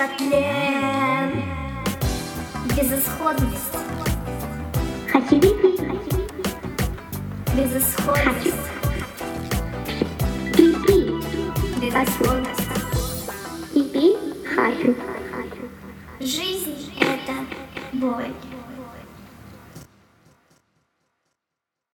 это тлен, безысходность. Хочу пить. Безысходность. Пить. Безысходность. Пить. Хочу. Жизнь — это боль.